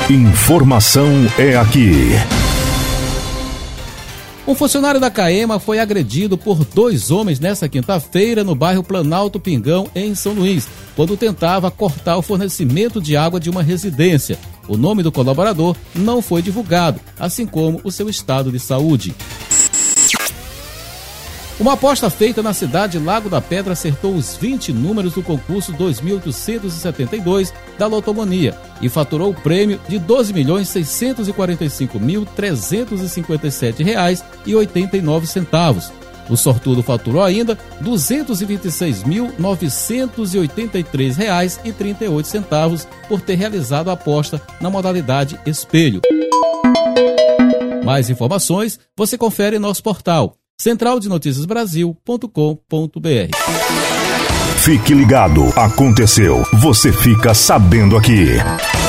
Informação é aqui. Um funcionário da Caema foi agredido por 2 homens nesta quinta-feira no bairro Planalto Pingão, em São Luís, quando tentava cortar o fornecimento de água de uma residência. O nome do colaborador não foi divulgado, assim como o seu estado de saúde. Uma aposta feita na cidade de Lago da Pedra acertou os 20 números do concurso 2.872 da Lotomania e faturou o prêmio de R$ 12.645.357,89. O sortudo faturou ainda R$ 226.983,38 por ter realizado a aposta na modalidade espelho. Mais informações você confere em nosso portal centraldenoticiasbrasil.com.br. Fique ligado, aconteceu, você fica sabendo aqui.